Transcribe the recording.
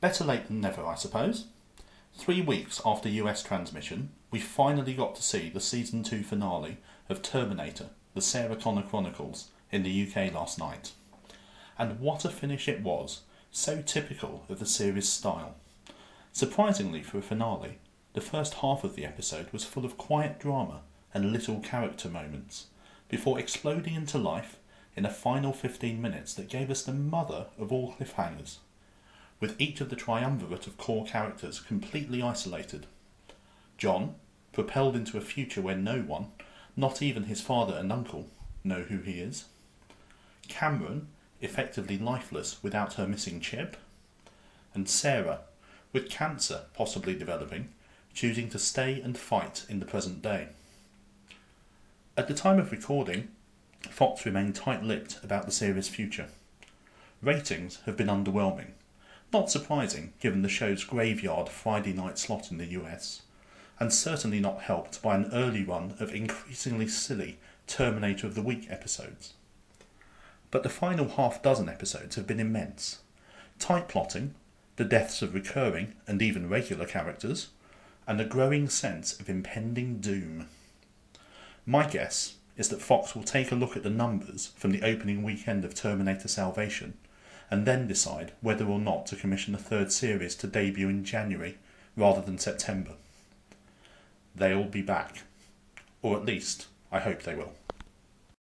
Better late than never, I suppose. 3 weeks after US transmission, we finally got to see the Season 2 finale of Terminator, The Sarah Connor Chronicles, in the UK last night. And what a finish it was, so typical of the series' style. Surprisingly for a finale, the first half of the episode was full of quiet drama and little character moments, before exploding into life in a final 15 minutes that gave us the mother of all cliffhangers, with each of the triumvirate of core characters completely isolated. John, propelled into a future where no one, not even his father and uncle, know who he is. Cameron, effectively lifeless without her missing chip. And Sarah, with cancer possibly developing, choosing to stay and fight in the present day. At the time of recording, Fox remained tight-lipped about the series' future. Ratings have been underwhelming, not surprising given the show's graveyard Friday night slot in the US, and certainly not helped by an early run of increasingly silly Terminator of the Week episodes. But the final half-dozen episodes have been immense. Tight plotting, the deaths of recurring and even regular characters, and a growing sense of impending doom. My guess is that Fox will take a look at the numbers from the opening weekend of Terminator Salvation and then decide whether or not to commission a third series to debut in January rather than September. They'll be back. Or at least, I hope they will.